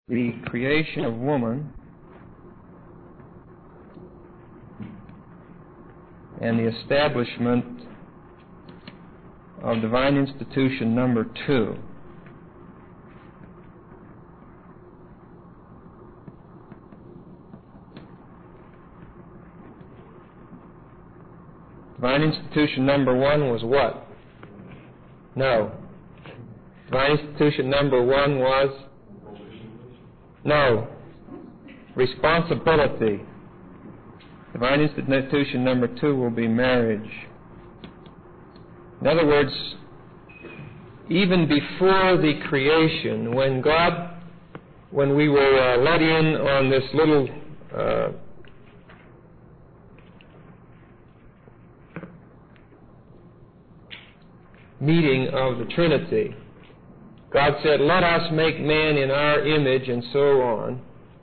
the creation of woman and the establishment of divine institution number 2. Divine institution number 1 was what? No. Divine institution number 1 was? No. Responsibility. Divine institution number 2 will be marriage. In other words, even before the creation, when we were let in on this little meeting of the Trinity, God said, "Let us make man in our image," and so on.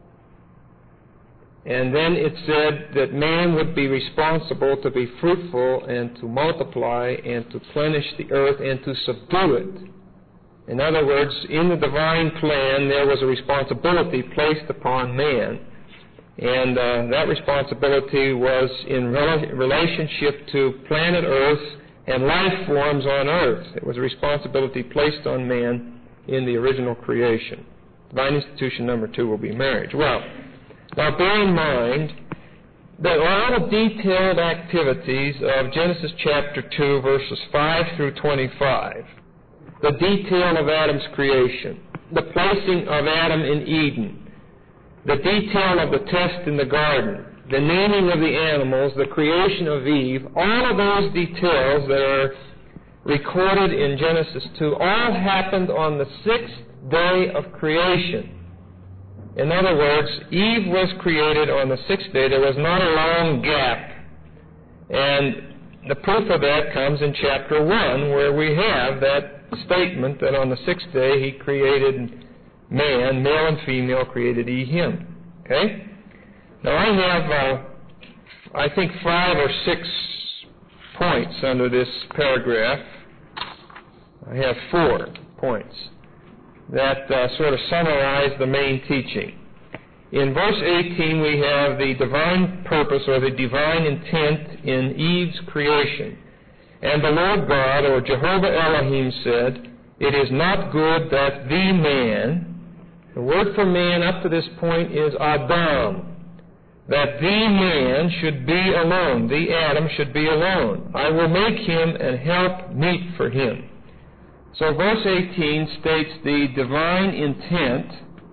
And then it said that man would be responsible to be fruitful and to multiply and to plenish the earth and to subdue it. In other words, in the divine plan, there was a responsibility placed upon man. And that responsibility was in relationship to planet Earth and life forms on Earth. It was a responsibility placed on man in the original creation. Divine institution number 2 will be marriage. Well, now bear in mind that all the detailed activities of Genesis chapter 2, verses 5 through 25, the detail of Adam's creation, the placing of Adam in Eden, the detail of the test in the garden, the naming of the animals, the creation of Eve, all of those details that are recorded in Genesis 2 all happened on the 6th day of creation. In other words, Eve was created on the 6th day. There was not a long gap. And the proof of that comes in chapter 1, where we have that statement that on the 6th day he created man, male and female created he him. Okay? Now I have, I think, 5 or 6 points under this paragraph. I have 4 points that sort of summarize the main teaching. In verse 18 we have the divine purpose or the divine intent in Eve's creation. And the Lord God, or Jehovah Elohim, said, "It is not good that the man," the word for man up to this point is Adam, "that the man should be alone, the Adam should be alone. I will make him an help meet for him." So verse 18 states the divine intent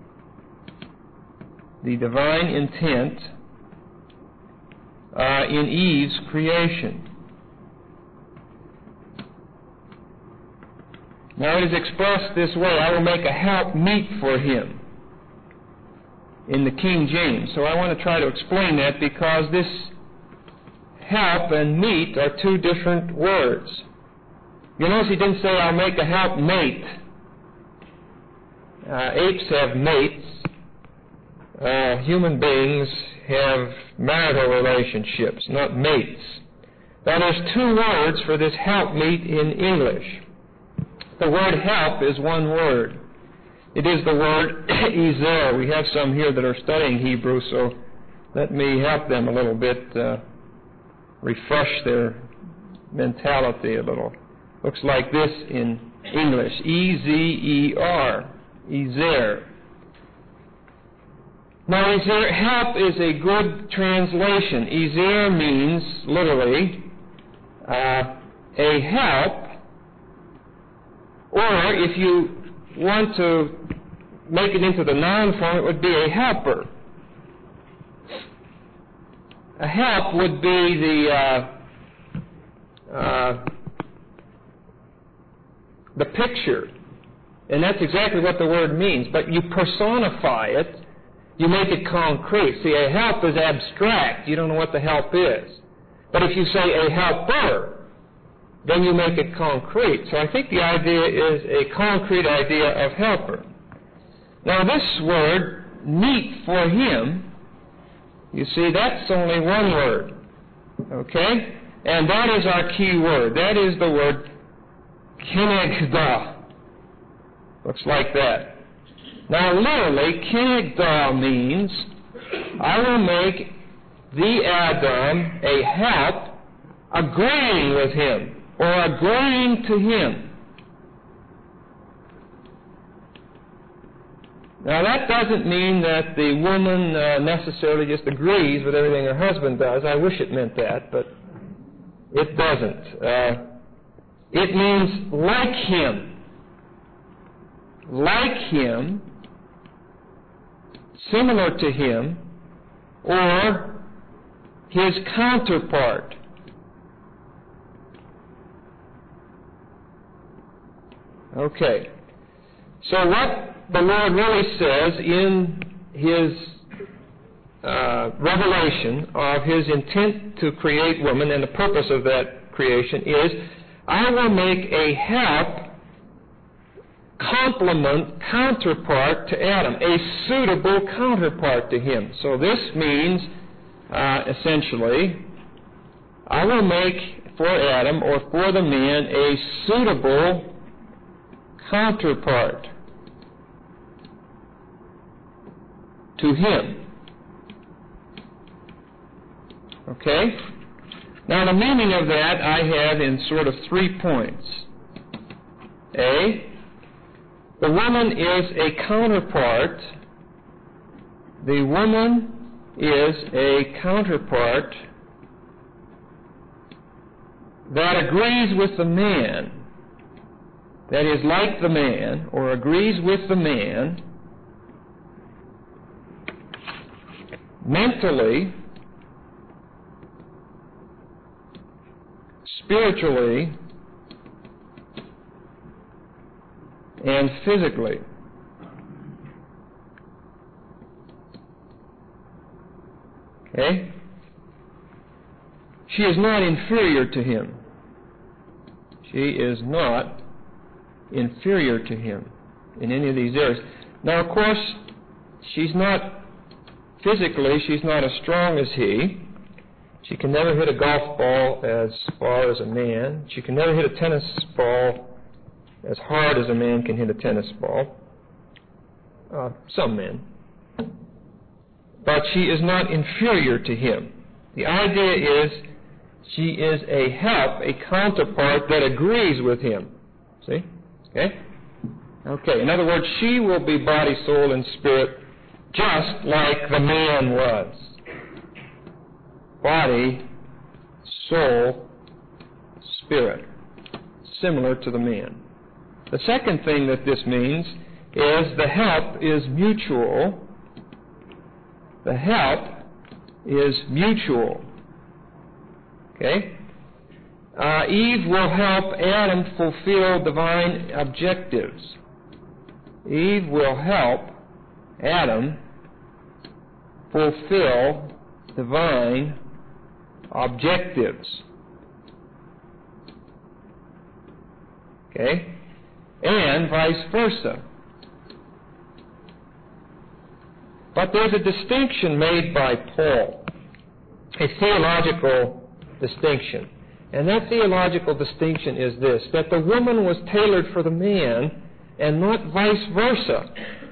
in Eve's creation. Now it is expressed this way: "I will make a help meet for him," in the King James. So I want to try to explain that, because this help and meet are 2 different words. You notice he didn't say, "I'll make a helpmate." Apes have mates. Human beings have marital relationships, not mates. Now there's 2 words for this helpmeet in English. The word help is 1 word. It is the word ezer. We have some here that are studying Hebrew, so let me help them a little bit, refresh their mentality a little. Looks like this in English: E-Z-E-R, ezer. Now, ezer, help, is a good translation. Ezer means, literally, a help, or if you want to make it into the noun form, it would be a helper. A help would be the picture, and that's exactly what the word means, but you personify it, you make it concrete. See, a help is abstract. You don't know what the help is. But if you say a helper, then you make it concrete. So I think the idea is a concrete idea of helper. Now this word, meet for him, you see, that's only 1 word. Okay? And that is our key word. That is the word kenegda. Looks like that. Now, literally, kenegdo means I will make the Adam a help agreeing with him or agreeing to him. Now, that doesn't mean that the woman necessarily just agrees with everything her husband does. I wish it meant that, but it doesn't. It means like him. Like him, similar to him, or his counterpart. Okay. So what the Lord really says in His revelation of His intent to create woman and the purpose of that creation is, I will make a help, complement, counterpart to Adam, a suitable counterpart to him. So this means, essentially, I will make for Adam or for the man a suitable counterpart to him. Okay? Now the meaning of that I have in sort of 3 points. A, the woman is a counterpart. The woman is a counterpart that agrees with the man, that is like the man, or agrees with the man, mentally, spiritually, and physically. Okay? She is not inferior to him. She is not inferior to him in any of these areas. Now, of course, she's not physically, she's not as strong as he. She can never hit a golf ball as far as a man. She can never hit a tennis ball as hard as a man can hit a tennis ball. Some men. But she is not inferior to him. The idea is she is a help, a counterpart that agrees with him. See? Okay? Okay. In other words, she will be body, soul, and spirit just like the man was. Body, soul, spirit. Similar to the man. The second thing that this means is the help is mutual. The help is mutual. Okay? Eve will help Adam fulfill divine objectives. Eve will help Adam fulfill divine objectives. Okay? And vice versa. But there's a distinction made by Paul, a theological distinction. And that theological distinction is this, that the woman was tailored for the man and not vice versa.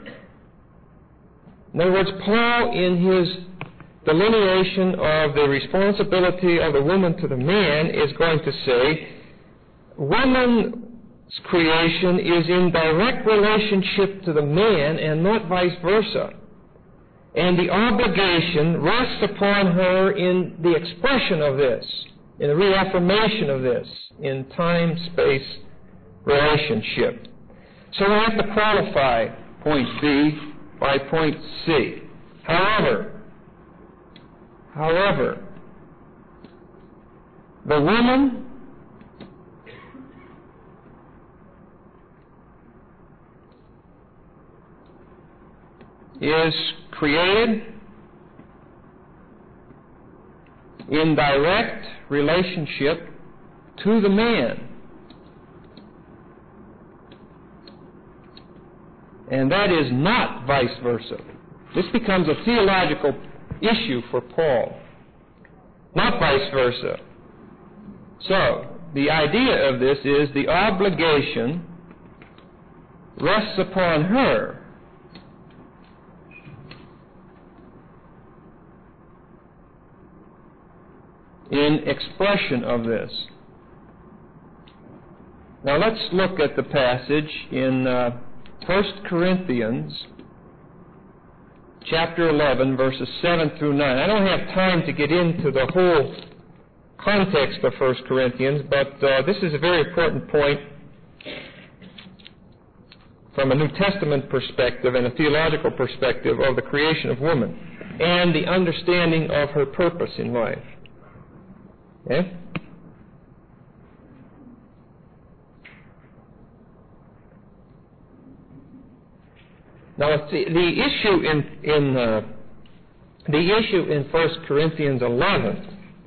In other words, Paul, in his delineation of the responsibility of the woman to the man, is going to say, woman's creation is in direct relationship to the man and not vice versa. And the obligation rests upon her in the expression of this, in the reaffirmation of this, in time-space relationship. So we have to qualify point B by point C. However, the woman is created in direct relationship to the man. And that is not vice versa. This becomes a theological issue for Paul, not vice versa. So, the idea of this is the obligation rests upon her in expression of this. Now let's look at the passage in 1 Corinthians chapter 11, verses 7 through 9. I don't have time to get into the whole context of 1 Corinthians, but this is a very important point from a New Testament perspective and a theological perspective of the creation of woman and the understanding of her purpose in life. Okay? Now, the issue in 1 Corinthians 11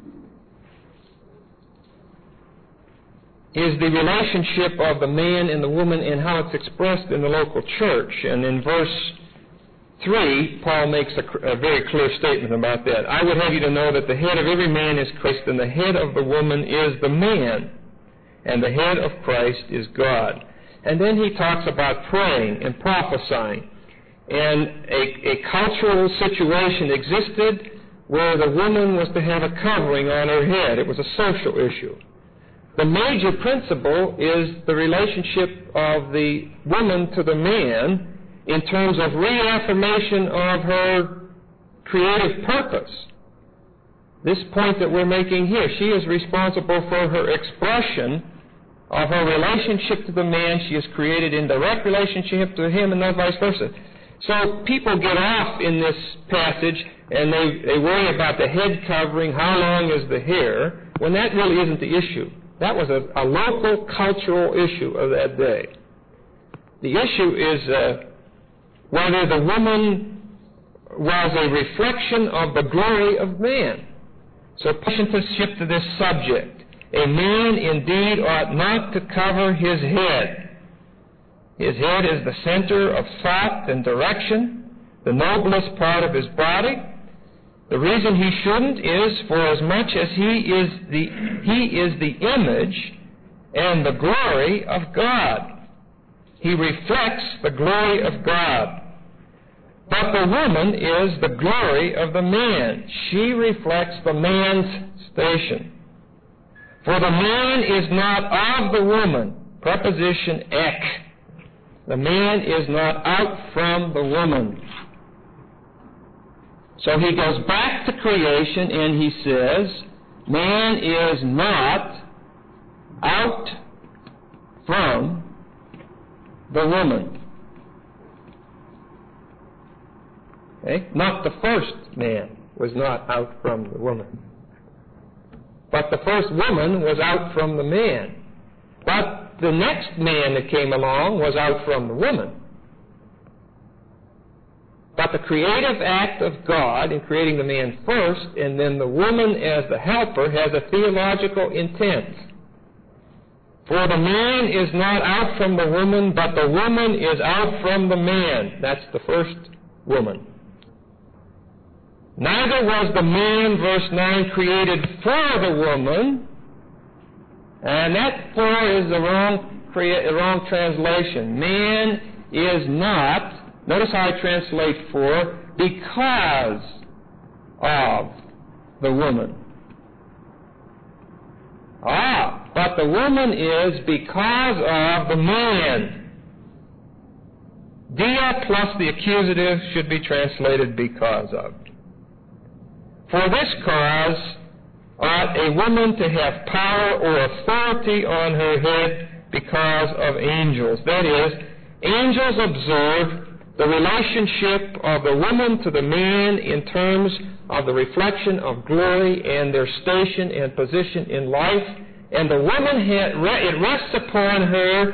is the relationship of the man and the woman and how it's expressed in the local church. And in verse 3, Paul makes a very clear statement about that. I would have you to know that the head of every man is Christ, and the head of the woman is the man, and the head of Christ is God. And then he talks about praying and prophesying. And a cultural situation existed where the woman was to have a covering on her head. It was a social issue. The major principle is the relationship of the woman to the man in terms of reaffirmation of her creative purpose. This point that we're making here, she is responsible for her expression of her relationship to the man. She is created in direct relationship to him and not vice versa. So people get off in this passage and they worry about the head covering, how long is the hair, when that really isn't the issue. That was a local cultural issue of that day. The issue is whether the woman was a reflection of the glory of man. So attention to shift to this subject. A man indeed ought not to cover his head. His head is the center of thought and direction, the noblest part of his body. The reason he shouldn't is for as much as he is the image and the glory of God. He reflects the glory of God. But the woman is the glory of the man. She reflects the man's station. For the man is not of the woman. Preposition ek. The man is not out from the woman. So he goes back to creation and he says, man is not out from the woman. Okay? Not the first man was not out from the woman. But the first woman was out from the man. But the next man that came along was out from the woman. But the creative act of God in creating the man first, and then the woman as the helper, has a theological intent. For the man is not out from the woman, but the woman is out from the man. That's the first woman. Neither was the man, verse 9, created for the woman. And that for is the wrong translation. Man is not, notice how I translate for, because of the woman. But the woman is because of the man. Dia plus the accusative should be translated because of. For this cause ought a woman to have power or authority on her head because of angels. That is, angels observe the relationship of the woman to the man in terms of the reflection of glory and their station and position in life. And the woman, it rests upon her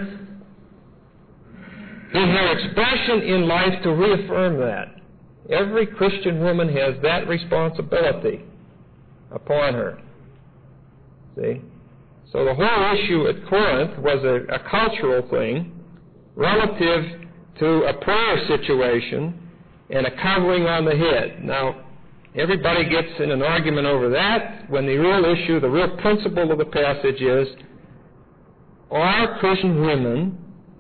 in her expression in life to reaffirm that. Every Christian woman has that responsibility upon her. See? So the whole issue at Corinth was a cultural thing relative to a prayer situation and a covering on the head. Now, everybody gets in an argument over that when the real issue, the real principle of the passage is, are Christian women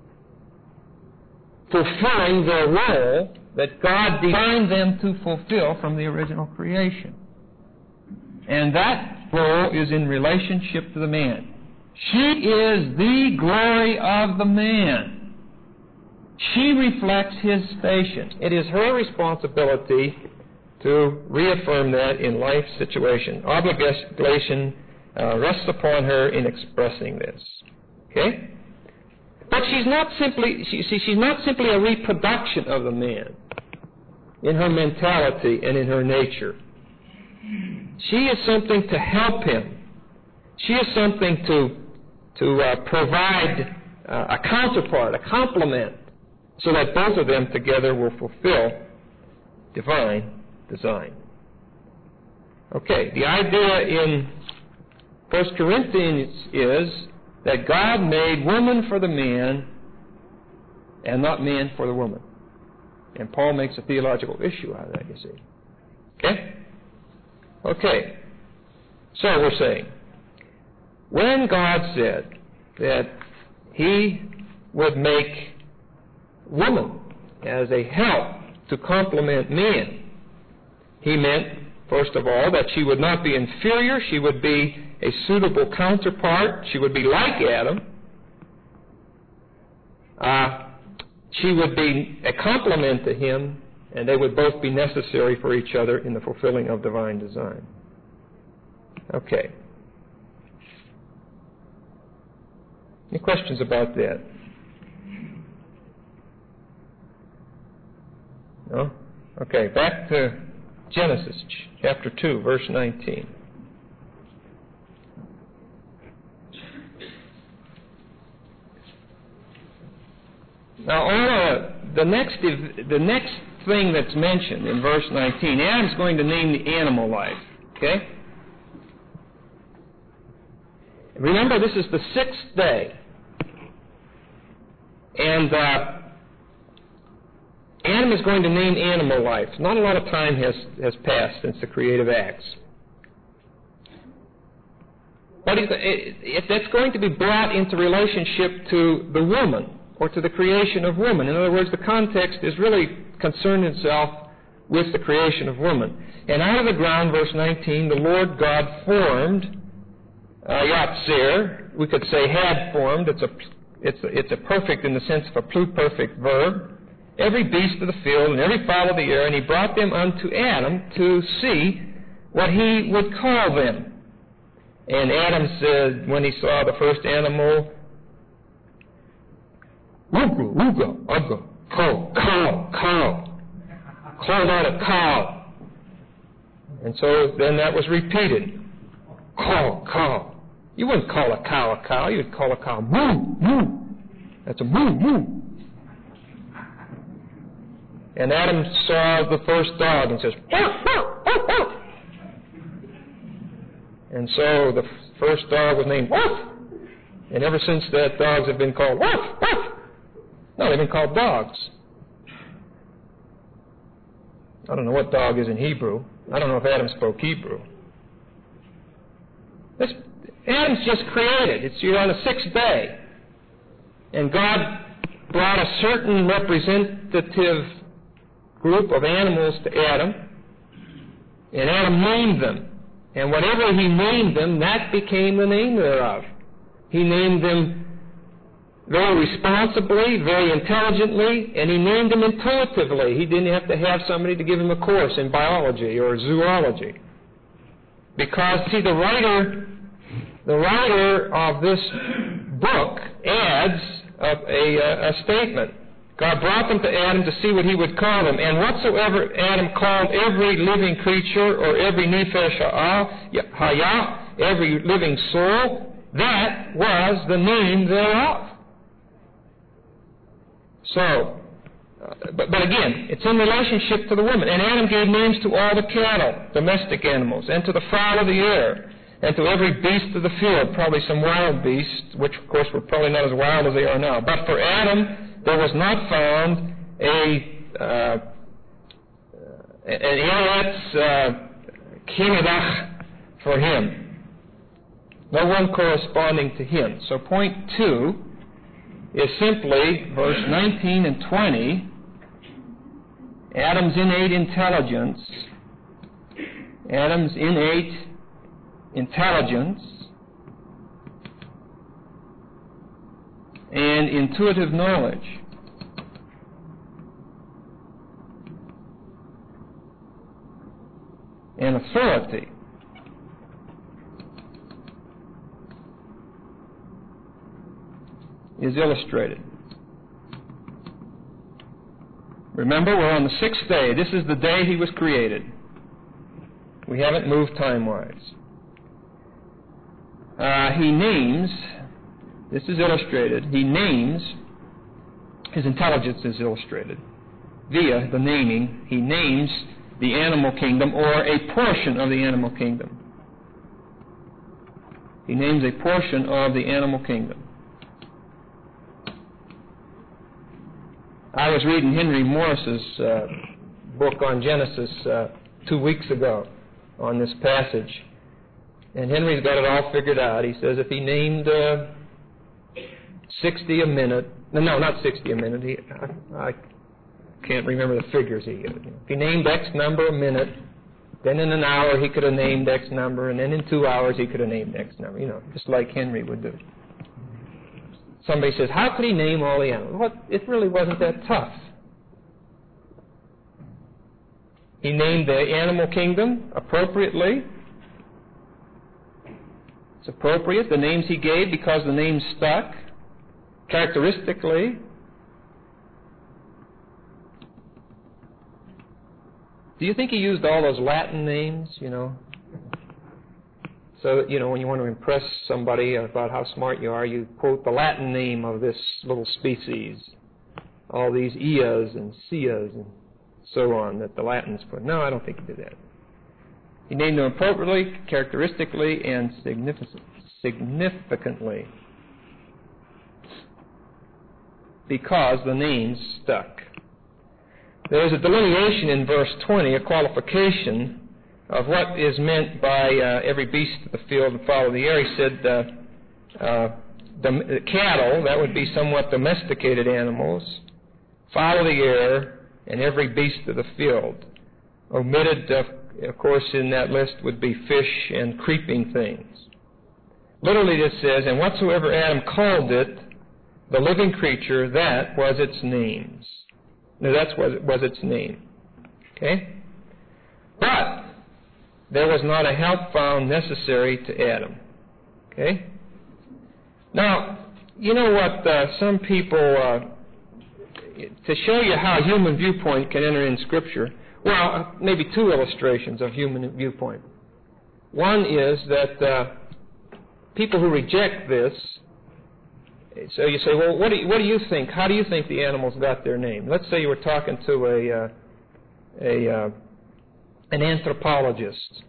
fulfilling their role that God designed them to fulfill from the original creation? And that role is in relationship to the man. She is the glory of the man. She reflects his station. It is her responsibility to reaffirm that in life situation. Obligation rests upon her in expressing this. Okay? But she's not simply a reproduction of the man in her mentality and in her nature. She is something to help him. She is something to provide a counterpart, a complement, so that both of them together will fulfill divine design. Okay, the idea in 1 Corinthians is that God made woman for the man and not man for the woman. And Paul makes a theological issue out of that, you see. Okay? Okay. So we're saying, when God said that He would make woman as a help to complement man, He meant, first of all, that she would not be inferior, she would be a suitable counterpart, she would be like Adam, she would be a complement to him, and they would both be necessary for each other in the fulfilling of divine design. Okay. Any questions about that? No? Okay, back to Genesis chapter 2, verse 19. Now, the next thing that's mentioned in verse 19, Adam's going to name the animal life. Okay? Remember, this is the 6th day. And Adam is going to name animal life. Not a lot of time has passed since the creative acts. But that's going to be brought into relationship to the woman, or to the creation of woman. In other words, the context is really concerned itself with the creation of woman. And out of the ground, verse 19, the Lord God formed, Yatzir, we could say had formed, it's a perfect in the sense of a pluperfect verb, every beast of the field and every fowl of the air, and He brought them unto Adam to see what he would call them. And Adam said, when he saw the first animal, Uga, uga, uga, cow, called out a cow. And so then that was repeated. Cow. You wouldn't call a cow, you would call a cow moo, moo. That's a moo, moo. And Adam saw the first dog and says, woof, woof, woof, woof. And so the first dog was named Woof. And ever since that, dogs have been called Woof, Woof. No, they've been called dogs. I don't know what dog is in Hebrew. I don't know if Adam spoke Hebrew. Adam's just created. You're on the 6th day. And God brought a certain representative group of animals to Adam. And Adam named them. And whatever he named them, that became the name thereof. He named them very responsibly, very intelligently, and he named them intuitively. He didn't have to have somebody to give him a course in biology or zoology. Because, see, the writer of this book adds a statement. God brought them to Adam to see what he would call them. And whatsoever Adam called every living creature, or every nefesh haya, every living soul, that was the name thereof. So, but again, it's in relationship to the woman. And Adam gave names to all the cattle, domestic animals, and to the fowl of the air, and to every beast of the field, probably some wild beasts, which of course were probably not as wild as they are now. But for Adam, there was not found an Eretz Kinedach for him. No one corresponding to him. So point 2 is simply verse 19 and 20, Adam's innate intelligence, Adam's innate intelligence, and intuitive knowledge. And authority. Is illustrated. Remember, we're on the 6th day. This is the day he was created. We haven't moved time-wise. He names, this is illustrated, he names, his intelligence is illustrated. Via the naming, he names the animal kingdom or a portion of the animal kingdom. He names a portion of the animal kingdom. I was reading Henry Morris's book on Genesis 2 weeks ago on this passage. And Henry's got it all figured out. He says if he named 60 a minute, no, not 60 a minute. I can't remember the figures he used. If he named X number a minute, then in an hour he could have named X number, and then in 2 hours he could have named X number. You know, just like Henry would do. Somebody says, how could he name all the animals? Well, it really wasn't that tough. He named the animal kingdom appropriately. It's appropriate, the names he gave, because the names stuck, characteristically. Do you think he used all those Latin names, you know? So that, you know, when you want to impress somebody about how smart you are, you quote the Latin name of this little species. All these Ias and Cias and so on that the Latins put. No, I don't think he did that. He named them appropriately, characteristically, and significantly. Because the names stuck. There's a delineation in verse 20, a qualification of what is meant by every beast of the field and fowl of the air. He said the cattle, that would be somewhat domesticated animals, fowl of the air, and every beast of the field. Omitted, of course, in that list would be fish and creeping things. Literally this says, and whatsoever Adam called it, the living creature, that was its names. Now, that was its name. Okay? But there was not a help found necessary to Adam. Okay? Now, you know what some people, to show you how human viewpoint can enter in Scripture, well, maybe two illustrations of human viewpoint. One is that people who reject this, so you say, well, what do you think? How do you think the animals got their name? Let's say you were talking to an anthropologist.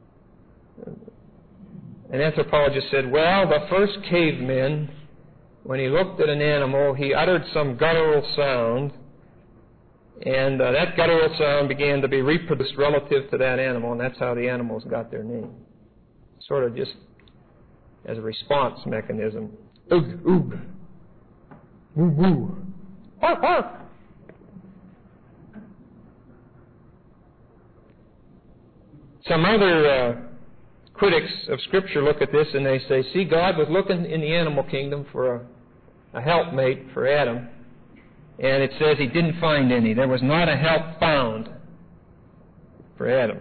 An anthropologist said, well, the first cavemen, when he looked at an animal, he uttered some guttural sound, and that guttural sound began to be reproduced relative to that animal, and that's how the animals got their name. Sort of just as a response mechanism. Oog, oog. Woo, woo. Bark, bark. Some other critics of Scripture look at this and they say, see, God was looking in the animal kingdom for a helpmate for Adam, and it says he didn't find any. There was not a help found for Adam.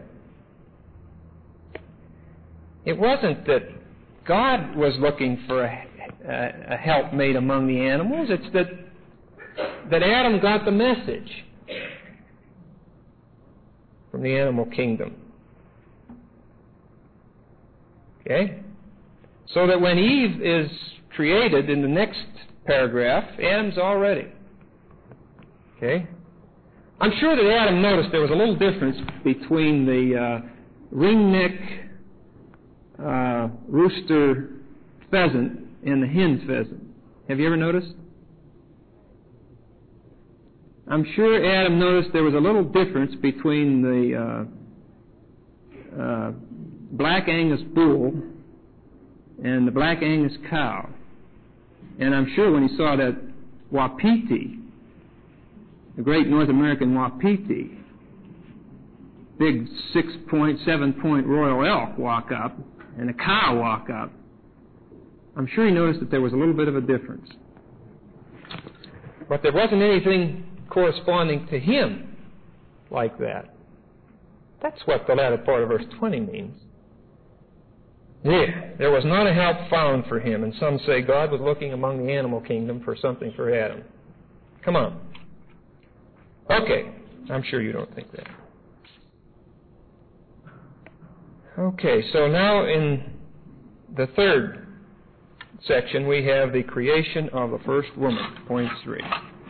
It wasn't that God was looking for a helpmate among the animals. It's that Adam got the message from the animal kingdom. Okay? So that when Eve is created in the next paragraph, Adam's all ready. Okay? I'm sure that Adam noticed there was a little difference between the ringneck rooster pheasant and the hen pheasant. Have you ever noticed? I'm sure Adam noticed there was a little difference between the Black Angus bull and the Black Angus cow. And I'm sure when he saw that wapiti, the great North American wapiti, big 6-point, 7-point royal elk walk up, and a cow walk up, I'm sure he noticed that there was a little bit of a difference. But there wasn't anything corresponding to him like that. That's what the latter part of verse 20 means. Yeah, there was not a help found for him, and some say God was looking among the animal kingdom for something for Adam. Come on. Okay, I'm sure you don't think that. Okay, so now in the third section we have the creation of the first woman, point 3.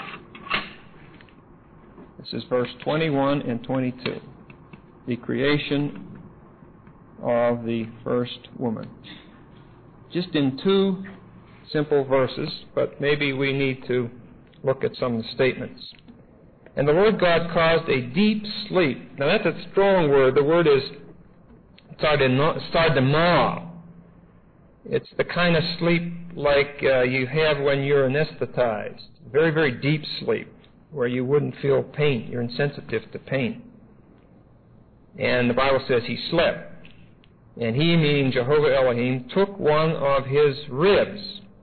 This is verse 21 and 22. The creation of the first woman. Just in 2 simple verses, but maybe we need to look at some of the statements. And the Lord God caused a deep sleep. Now that's a strong word. The word is sardema. It's the kind of sleep like you have when you're anesthetized. Very, very deep sleep, where you wouldn't feel pain. You're insensitive to pain. And the Bible says he slept. And he, meaning Jehovah Elohim, took one of his ribs.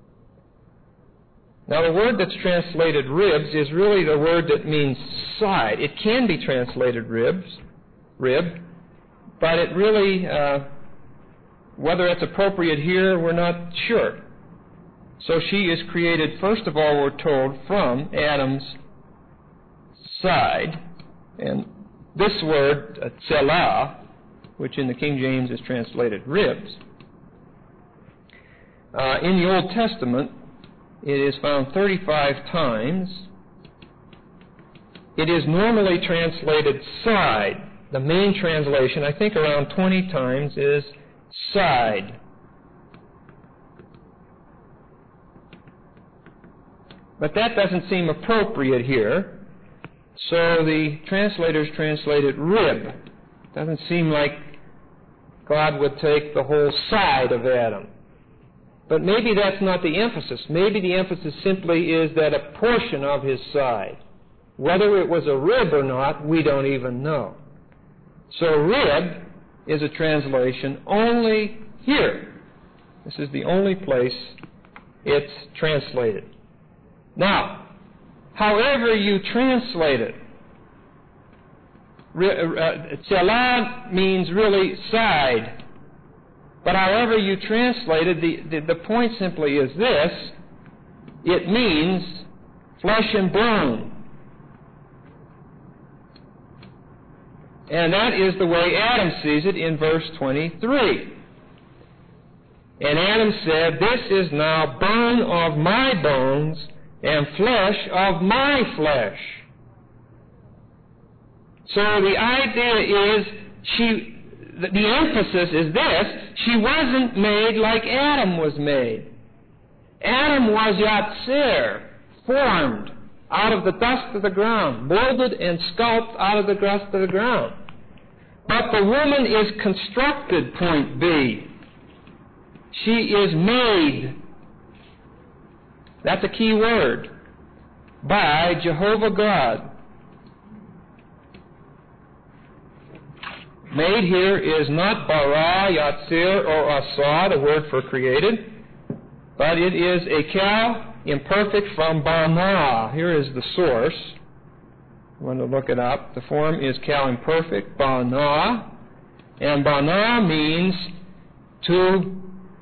Now the word that's translated ribs is really the word that means side. It can be translated rib, but it really, whether it's appropriate here, we're not sure. So she is created, first of all, we're told, from Adam's side. And this word, tselah, which in the King James is translated ribs. In the Old Testament, it is found 35 times. It is normally translated side. The main translation, I think around 20 times, is side. But that doesn't seem appropriate here. So the translators translated rib. Doesn't seem like God would take the whole side of Adam. But maybe that's not the emphasis. Maybe the emphasis simply is that a portion of his side. Whether it was a rib or not, we don't even know. So rib is a translation only here. This is the only place it's translated. Now, however you translate it, tselah means really side. But however you translate it, the point simply is this. It means flesh and bone. And that is the way Adam sees it in verse 23. And Adam said, "This is now bone of my bones and flesh of my flesh." So the idea is the emphasis is this: she wasn't made like Adam was made. Adam was Yatzer, formed out of the dust of the ground, molded and sculpted out of the dust of the ground. But the woman is constructed, point B. She is made. That's a key word. By Jehovah God. Made here is not bara, yatzir, or asa, the word for created, but it is a kal imperfect from bana. Here is the source. I want to look it up. The form is kal imperfect, bana, and bana means to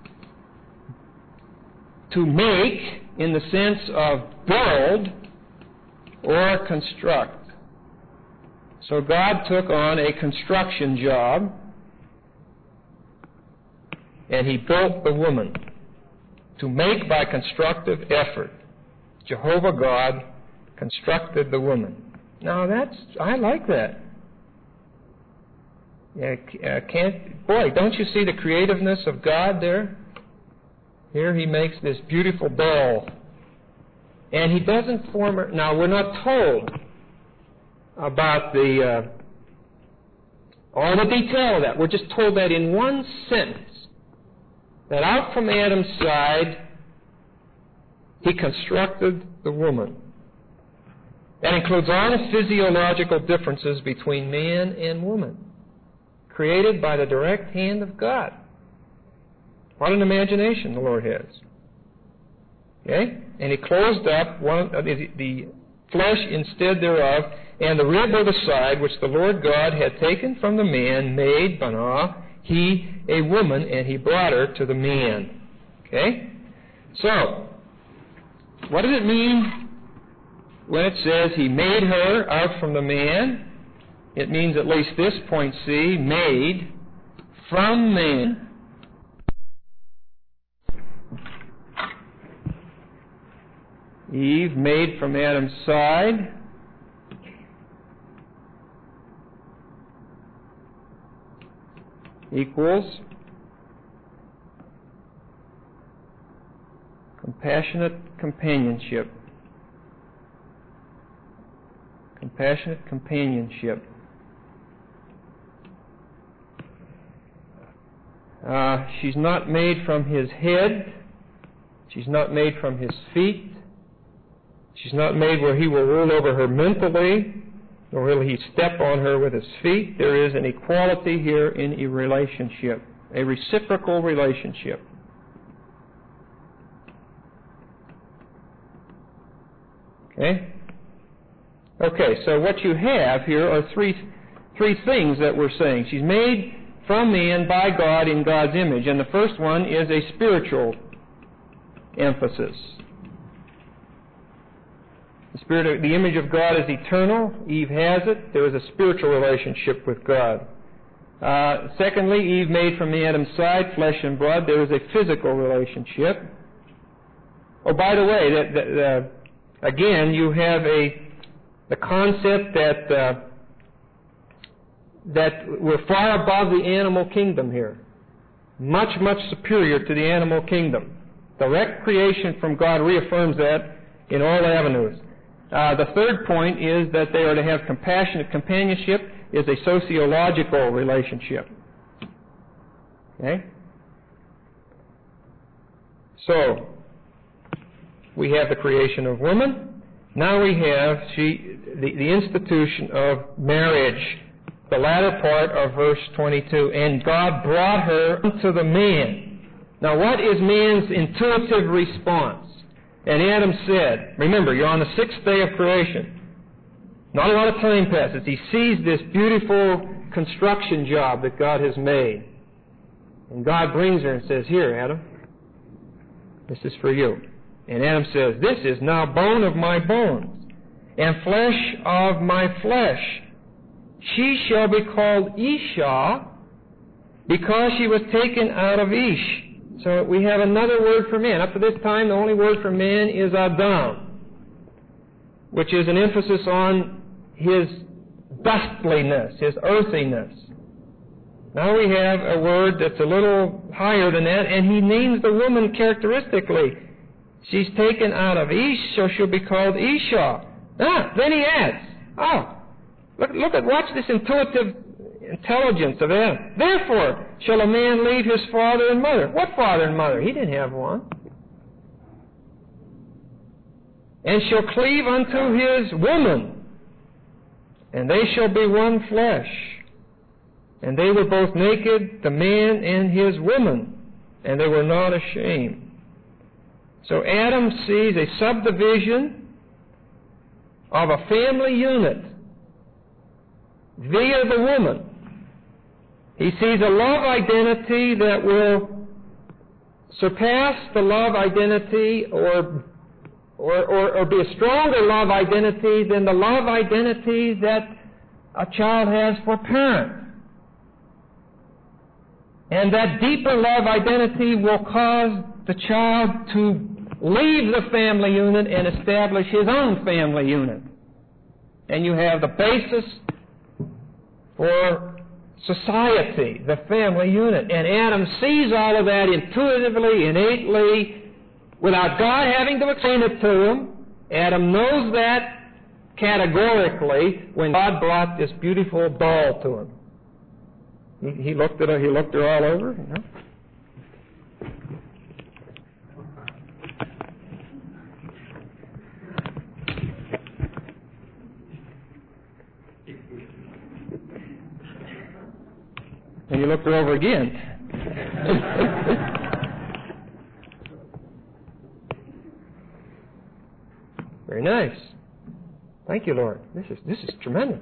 make in the sense of build or construct. So God took on a construction job, and he built the woman to make by constructive effort. Jehovah God constructed the woman. Now I like that. Don't you see the creativeness of God there? Here he makes this beautiful doll. And he doesn't form her. Now, we're not told about all the detail of that. We're just told that in one sentence, that out from Adam's side, he constructed the woman. That includes all the physiological differences between man and woman, created by the direct hand of God. What an imagination the Lord has. Okay? And He closed up the flesh instead thereof, and the rib of the side, which the Lord God had taken from the man, made, Banah, He a woman, and He brought her to the man. Okay? So, what does it mean when it says He made her out from the man? It means at least this, point C, made from man. Eve made from Adam's side. Equals compassionate companionship. Compassionate companionship. She's not made from his head. She's not made from his feet. She's not made where he will rule over her mentally, nor will he step on her with his feet. There is an equality here in a relationship, a reciprocal relationship. Okay? Okay, so what you have here are three things that we're saying. She's made from man by God in God's image, and the first one is a spiritual emphasis. The image of God is eternal. Eve has it. There is a spiritual relationship with God. Secondly, Eve made from Adam's side, flesh and blood. There is a physical relationship. Oh, by the way, again, you have the concept that we're far above the animal kingdom here. Much, much superior to the animal kingdom. Direct creation from God reaffirms that in all avenues. The third point is that they are to have compassionate companionship, is a sociological relationship. Okay? So, we have the creation of woman. Now we have the institution of marriage, the latter part of verse 22. And God brought her unto the man. Now what is man's intuitive response? And Adam said, remember, you're on the sixth day of creation. Not a lot of time passes. He sees this beautiful construction job that God has made. And God brings her and says, here, Adam, this is for you. And Adam says, this is now bone of my bones and flesh of my flesh. She shall be called Isha because she was taken out of Ish. So we have another word for man. Up to this time, the only word for man is Adam, which is an emphasis on his dustliness, his earthiness. Now we have a word that's a little higher than that, and he names the woman characteristically. She's taken out of Ish, so she'll be called Isha. Then he adds, watch this intuitive intelligence of Adam. Therefore shall a man leave his father and mother. What father and mother? He didn't have one. And shall cleave unto his woman, and they shall be one flesh. And they were both naked, the man and his woman, and they were not ashamed. So Adam sees a subdivision of a family unit via the woman. He sees a love identity that will surpass the love identity or be a stronger love identity than the love identity that a child has for parents. And that deeper love identity will cause the child to leave the family unit and establish his own family unit. And you have the basis for society, the family unit. And Adam sees all of that intuitively, innately, without God having to explain it to him. Adam knows that categorically when God brought this beautiful doll to him. He looked at her. He looked her all over. You know? And he looked her over again. Very nice. Thank you, Lord. This is tremendous.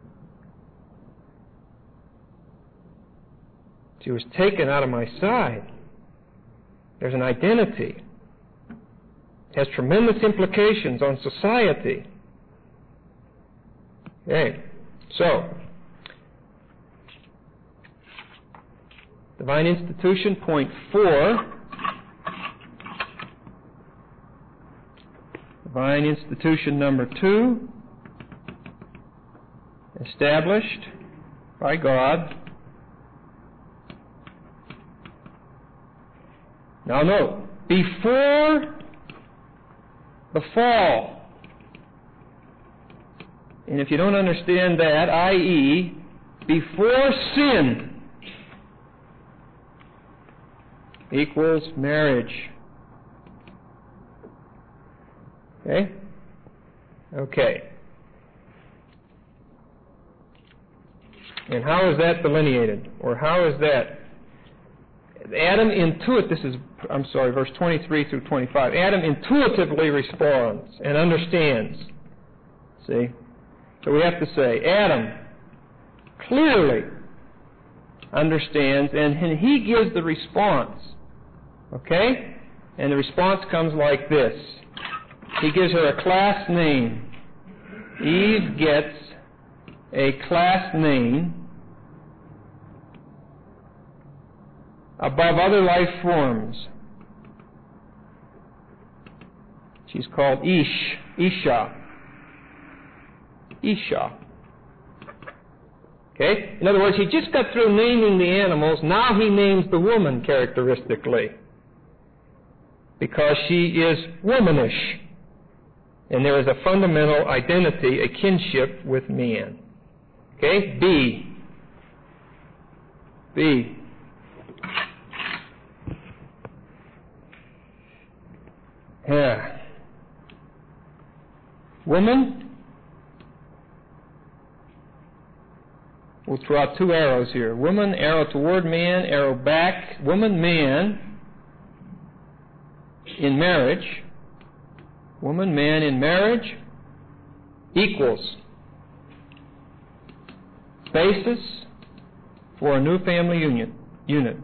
She was taken out of my side. There's an identity. It has tremendous implications on society. Okay, so divine institution, point 4. Divine institution number 2, established by God. Now note, before the fall, and if you don't understand that, i.e., before sin equals marriage. Okay? Okay. And how is that delineated? Or how is that? Adam verse 23 through 25. Adam intuitively responds and understands. See? So we have to say, Adam clearly understands, and he gives the response. Okay? And the response comes like this. He gives her a class name. Eve gets a class name above other life forms. She's called Isha. Isha. Okay? In other words, he just got through naming the animals. Now he names the woman characteristically, because she is womanish. And there is a fundamental identity, a kinship with man. Okay? B. Yeah. Woman. We'll throw out 2 arrows here. Woman, arrow toward man, arrow back. Woman, man in marriage. Woman, man in marriage equals basis for a new family unit.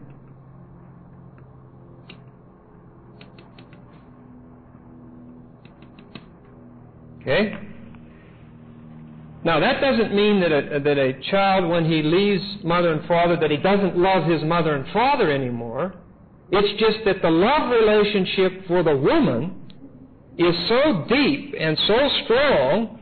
Okay? Now, that doesn't mean that a child, when he leaves mother and father, that he doesn't love his mother and father anymore. It's just that the love relationship for the woman is so deep and so strong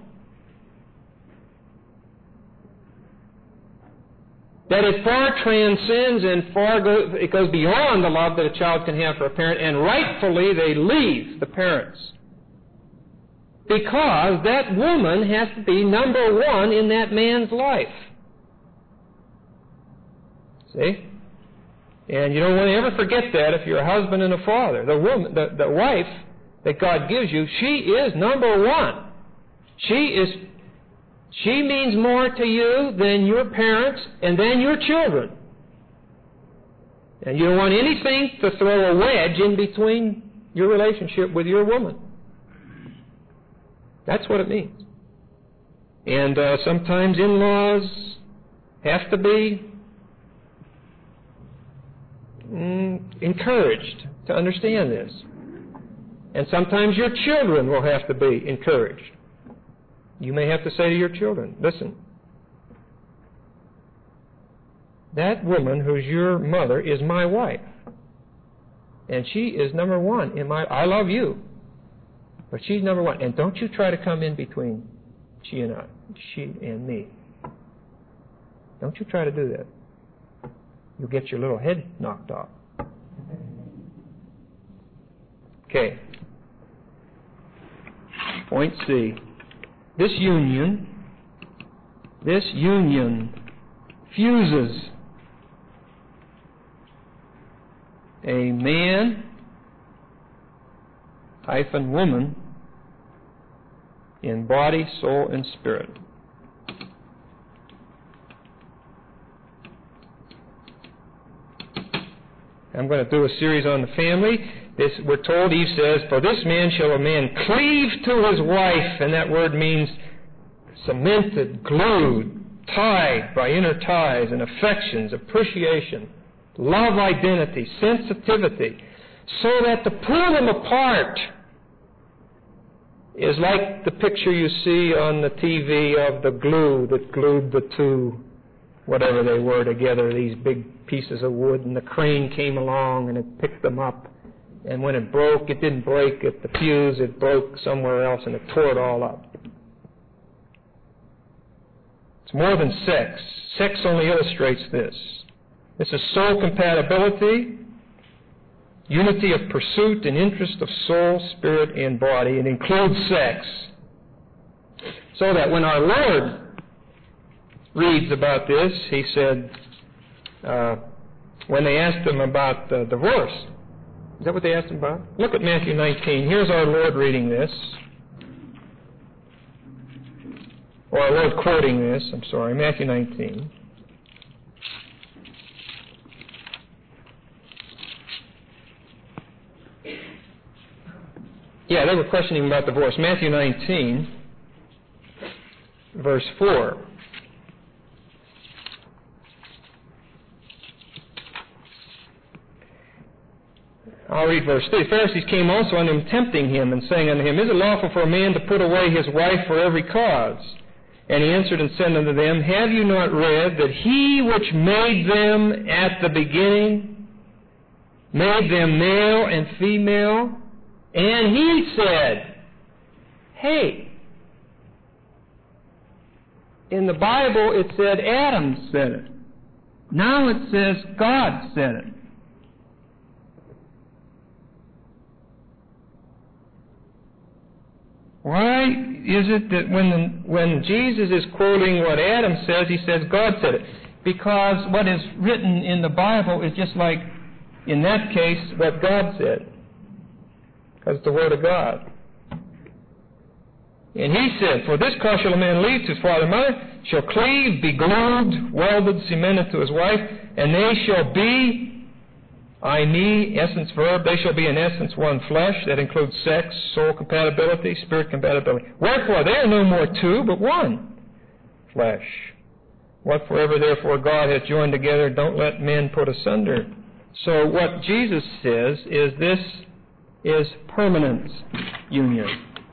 that it far transcends and it goes beyond the love that a child can have for a parent, and rightfully they leave the parents. Because that woman has to be number one in that man's life. See? And you don't want to ever forget that if you're a husband and a father. The woman, the wife that God gives you, she is number one. She means more to you than your parents and than your children. And you don't want anything to throw a wedge in between your relationship with your woman. That's what it means. And sometimes in-laws have to be encouraged to understand this. And sometimes your children will have to be encouraged. You may have to say to your children, listen, that woman who's your mother is my wife. And she is number one in I love you, but she's number one. And don't you try to come in between she and me. Don't you try to do that. You'll get your little head knocked off. Okay. Point C. This union fuses a man - woman in body, soul, and spirit. I'm going to do a series on the family. we're told, Eve says, "For this man shall a man cleave to his wife," and that word means cemented, glued, tied by inner ties and affections, appreciation, love, identity, sensitivity, so that to pull them apart is like the picture you see on the TV of the glue that glued the two, whatever they were, together, these big pieces of wood, and the crane came along and it picked them up. And when it broke, it didn't break at the fuse, it broke somewhere else and it tore it all up. It's more than sex. Sex only illustrates this. This is soul compatibility, unity of pursuit and interest of soul, spirit, and body. It includes sex. So that when our Lord reads about this, he said, when they asked him about divorce, is that what they asked him about? Look at Matthew 19. Here's our Lord reading this. Or our Lord quoting this, Matthew 19. Yeah, they were questioning about divorce. Matthew 19, verse 4. I'll read verse 3. The Pharisees came also unto him, tempting him, and saying unto him, Is it lawful for a man to put away his wife for every cause? And he answered and said unto them, Have you not read that he which made them at the beginning made them male and female? And he said, hey, in the Bible it said Adam said it. Now it says God said it. Why is it that when Jesus is quoting what Adam says, he says God said it? Because what is written in the Bible is just like, in that case, what God said. Because it's the Word of God. And he said, For this cause shall a man leave to his father and mother, shall cleave, be glued, welded, cemented to his wife, and they shall be, I-me, essence verb, they shall be in essence one flesh. That includes sex, soul compatibility, spirit compatibility. Wherefore, they are no more two, but one flesh. Whatsoever therefore God hath joined together, don't let men put asunder. So what Jesus says is this is permanent union.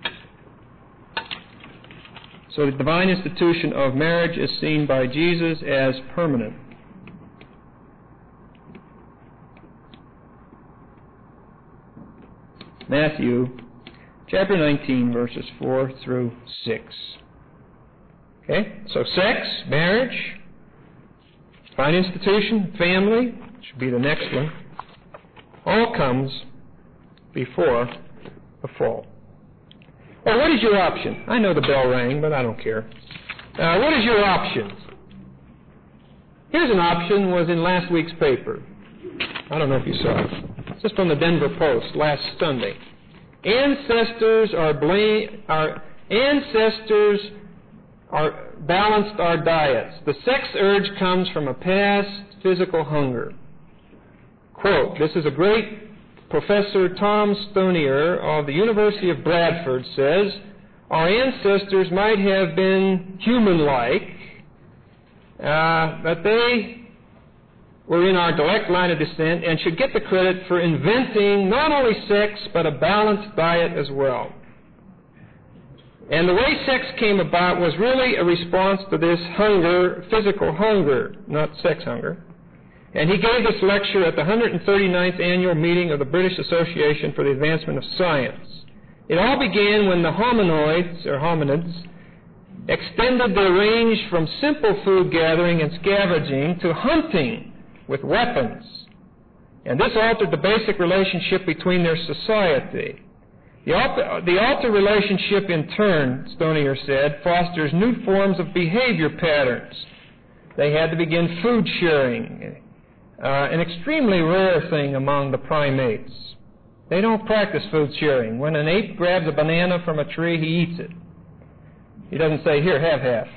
So the divine institution of marriage is seen by Jesus as permanent. Matthew chapter 19, verses 4 through 6. Okay? So sex, marriage, divine institution, family, should be the next one, all comes before the fall. Well, what is your option? I know the bell rang, but I don't care. What is your option? Here's an option, was in last week's paper. I don't know if you saw it. It's just from the Denver Post last Sunday. Ancestors balanced our diets. The sex urge comes from a past physical hunger. Quote, this is a great Professor Tom Stonier of the University of Bradford says, our ancestors might have been human-like, but they were in our direct line of descent and should get the credit for inventing not only sex, but a balanced diet as well. And the way sex came about was really a response to this hunger, physical hunger, not sex hunger. And he gave this lecture at the 139th annual meeting of the British Association for the Advancement of Science. It all began when the hominids, extended their range from simple food gathering and scavenging to hunting with weapons. And this altered the basic relationship between their society. The altered relationship, in turn, Stonier said, fosters new forms of behavior patterns. They had to begin food sharing, an extremely rare thing among the primates. They don't practice food sharing. When an ape grabs a banana from a tree, he eats it. He doesn't say, here, have half.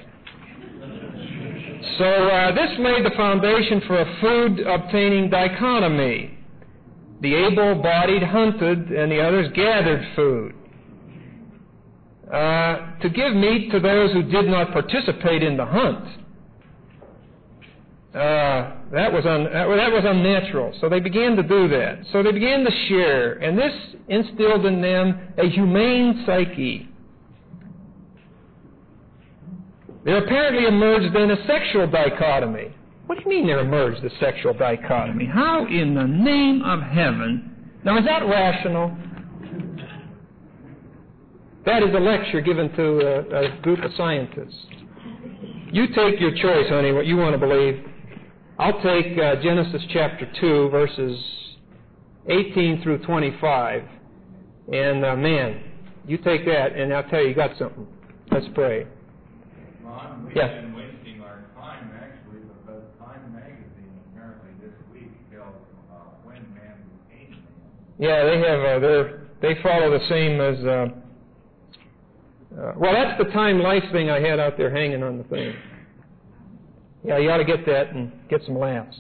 So this laid the foundation for a food-obtaining dichotomy. The able-bodied hunted, and the others gathered food. To give meat to those who did not participate in the hunt, that was unnatural. So they began to do that. So they began to share, and this instilled in them a humane psyche. There apparently emerged then a sexual dichotomy. What do you mean there emerged a sexual dichotomy? How in the name of heaven? Now, is that rational? That is a lecture given to a group of scientists. You take your choice, honey, what you want to believe. I'll take Genesis chapter 2, verses 18 through 25. And, man, you take that, and I'll tell you, you got something. Let's pray. Ron, we've Yeah. been wasting our time, actually, because Time Magazine apparently this week tells when man became man. Yeah, they have. They follow the same as. Well, that's the Time Life thing I had out there hanging on the thing. Yeah, you ought to get that and get some laughs.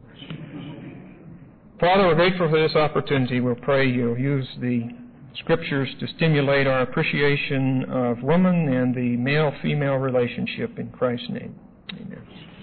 Father, we're grateful for this opportunity. We'll pray you'll use the Scriptures to stimulate our appreciation of woman and the male-female relationship in Christ's name. Amen.